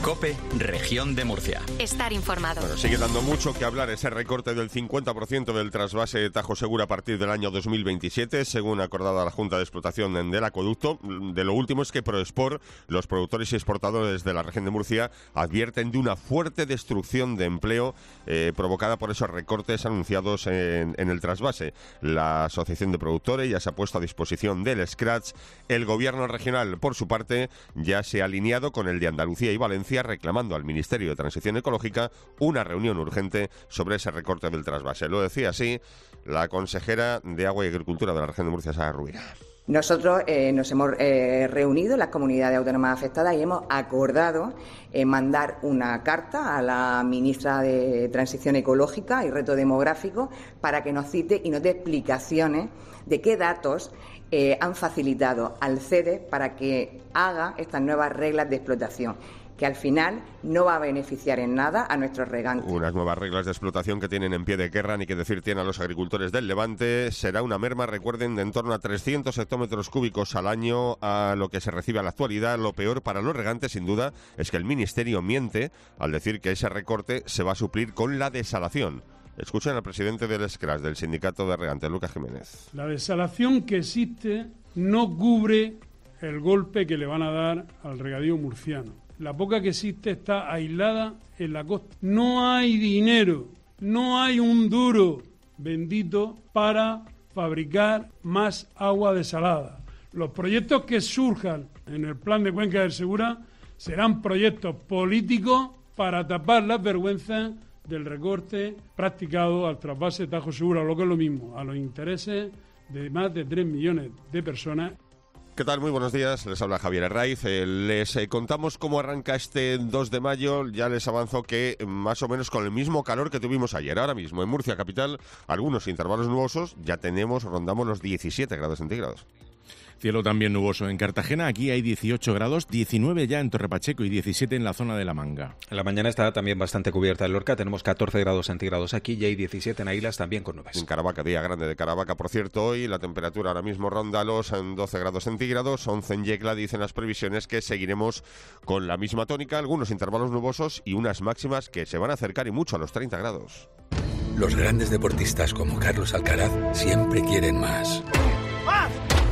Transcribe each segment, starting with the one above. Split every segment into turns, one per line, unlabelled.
COPE, Región de Murcia.
Estar informado.
Bueno, sigue dando mucho que hablar ese recorte del 50% del trasvase Tajo Segura a partir del año 2027, según acordada la Junta de Explotación del Acueducto. De lo último es que Proespor, los productores y exportadores de la región de Murcia, advierten de una fuerte destrucción de empleo provocada por esos recortes anunciados en el trasvase. La Asociación de Productores ya se ha puesto a disposición del Scratch. El Gobierno regional, por su parte, ya se ha alineado con el de Andalucía y Valencia, reclamando al Ministerio de Transición Ecológica una reunión urgente sobre ese recorte del trasvase. Lo decía así la consejera de Agua y Agricultura de la región de Murcia, Sara Rubira.
Nosotros nos hemos reunido, las comunidades autónomas afectadas, y hemos acordado mandar una carta a la ministra de Transición Ecológica y Reto Demográfico para que nos cite y nos dé explicaciones de qué datos han facilitado al CEDE para que haga estas nuevas reglas de explotación, que al final no va a beneficiar en nada a nuestros regantes.
Unas nuevas reglas de explotación que tienen en pie de guerra, ni que decir tienen a los agricultores del Levante. Será una merma, recuerden, de en torno a 300 hectómetros cúbicos al año a lo que se recibe a la actualidad. Lo peor para los regantes, sin duda, es que el Ministerio miente al decir que ese recorte se va a suplir con la desalación. Escuchen al presidente del SCRAS, del Sindicato de Regantes, Lucas Jiménez.
La desalación que existe no cubre el golpe que le van a dar al regadío murciano. La poca que existe está aislada en la costa. No hay dinero, no hay un duro bendito para fabricar más agua desalada. Los proyectos que surjan en el plan de Cuenca del Segura serán proyectos políticos para tapar las vergüenzas del recorte practicado al trasvase Tajo Segura, o lo que es lo mismo, a los intereses de más de 3 millones de personas.
¿Qué tal? Muy buenos días, les habla Javier Herraiz. Les contamos cómo arranca este 2 de mayo. Ya les avanzo que más o menos con el mismo calor que tuvimos ayer. Ahora mismo en Murcia capital, algunos intervalos nubosos, ya rondamos los 17 grados centígrados.
Cielo también nuboso en Cartagena, aquí hay 18 grados, 19 ya en Torre Pacheco y 17 en la zona de La Manga.
La mañana está también bastante cubierta en Lorca, tenemos 14 grados centígrados aquí y hay 17 en Águilas también con nubes.
En Caravaca, día grande de Caravaca, por cierto, hoy la temperatura ahora mismo ronda los 12 grados centígrados, 11 en Yecla. Dicen las previsiones que seguiremos con la misma tónica, algunos intervalos nubosos y unas máximas que se van a acercar y mucho a los 30 grados.
Los grandes deportistas como Carlos Alcaraz siempre quieren más. ¡Más!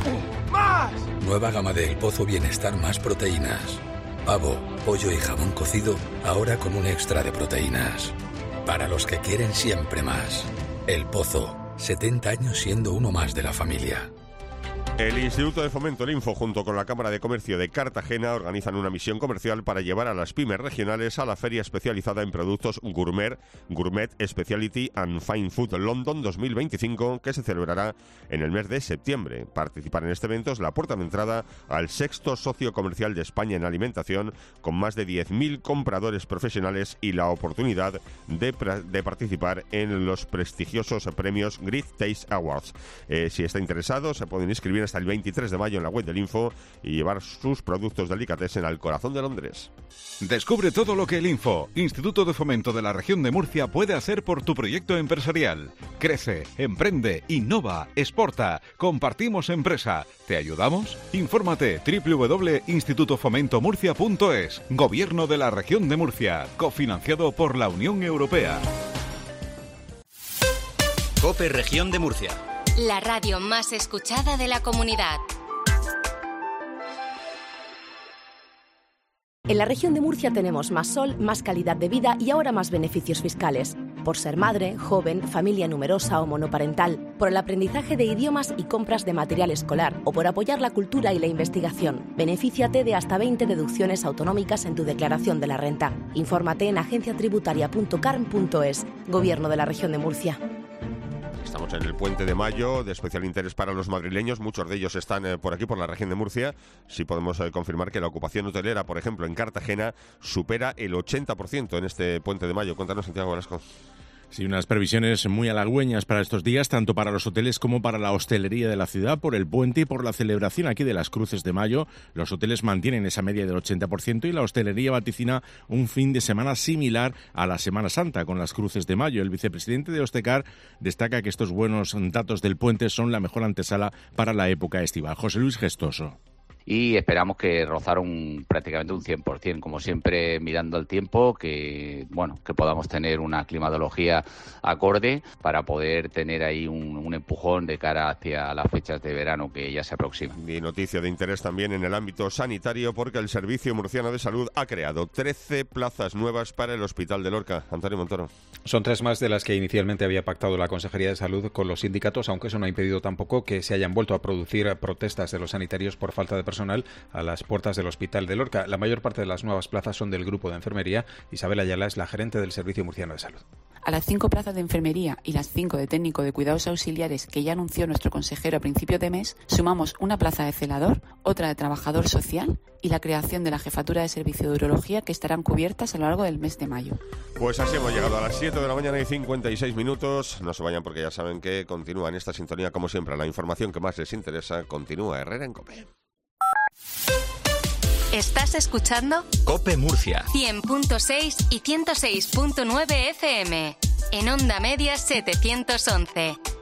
¡Más! Nueva gama de El Pozo Bienestar más proteínas. Pavo, pollo y jamón cocido, ahora con un extra de proteínas. Para los que quieren siempre más. El Pozo, 70 años siendo uno más de la familia.
El Instituto de Fomento, el Info, junto con la Cámara de Comercio de Cartagena, organizan una misión comercial para llevar a las pymes regionales a la feria especializada en productos Gourmet Specialty and Fine Food London 2025, que se celebrará en el mes de septiembre. Participar en este evento es la puerta de entrada al 6º socio comercial de España en alimentación, con más de 10.000 compradores profesionales y la oportunidad de participar en los prestigiosos premios Great Taste Awards. Si está interesado, se pueden inscribir hasta el 23 de mayo en la web del Info y llevar sus productos delicatessen al corazón de Londres.
Descubre todo lo que el Info, Instituto de Fomento de la Región de Murcia, puede hacer por tu proyecto empresarial. Crece, emprende, innova, exporta, compartimos empresa. ¿Te ayudamos? Infórmate www.institutofomentomurcia.es. Gobierno de la Región de Murcia, cofinanciado por la Unión Europea.
COPE Región de Murcia.
La radio más escuchada de la comunidad.
En la región de Murcia tenemos más sol, más calidad de vida y ahora más beneficios fiscales. Por ser madre, joven, familia numerosa o monoparental, por el aprendizaje de idiomas y compras de material escolar o por apoyar la cultura y la investigación. Benefíciate de hasta 20 deducciones autonómicas en tu declaración de la renta. Infórmate en agenciatributaria.carm.es. Gobierno de la región de Murcia.
Estamos en el Puente de Mayo, de especial interés para los madrileños. Muchos de ellos están por aquí, por la región de Murcia. Sí podemos confirmar que la ocupación hotelera, por ejemplo, en Cartagena, supera el 80% en este Puente de Mayo. Cuéntanos, Santiago Velasco.
Sí, unas previsiones muy halagüeñas para estos días, tanto para los hoteles como para la hostelería de la ciudad, por el puente y por la celebración aquí de las Cruces de Mayo. Los hoteles mantienen esa media del 80% y la hostelería vaticina un fin de semana similar a la Semana Santa con las Cruces de Mayo. El vicepresidente de Ostecar destaca que estos buenos datos del puente son la mejor antesala para la época estival. José Luis Gestoso.
y esperamos que rozar prácticamente un 100%, como siempre mirando al tiempo, que podamos tener una climatología acorde para poder tener ahí un empujón de cara hacia las fechas de verano que ya se aproximan.
Y noticia de interés también en el ámbito sanitario, porque el Servicio Murciano de Salud ha creado 13 plazas nuevas para el Hospital de Lorca. Antonio Montoro.
Son 3 más de las que inicialmente había pactado la Consejería de Salud con los sindicatos, aunque eso no ha impedido tampoco que se hayan vuelto a producir protestas de los sanitarios por falta de personal a las puertas del Hospital de Lorca. La mayor parte de las nuevas plazas son del grupo de enfermería. Isabel Ayala es la gerente del Servicio Murciano de Salud.
A las 5 plazas de enfermería y las 5 de técnico de cuidados auxiliares que ya anunció nuestro consejero a principio de mes, sumamos una plaza de celador, otra de trabajador social y la creación de la jefatura de servicio de urología, que estarán cubiertas a lo largo del mes de mayo.
Pues así hemos llegado a las 7 de la mañana y 56 minutos. No se vayan porque ya saben que continúa en esta sintonía, como siempre, la información que más les interesa. Continúa Herrera en COPE.
¿Estás escuchando?
COPE Murcia.
100.6 y 106.9 FM. En onda media 711.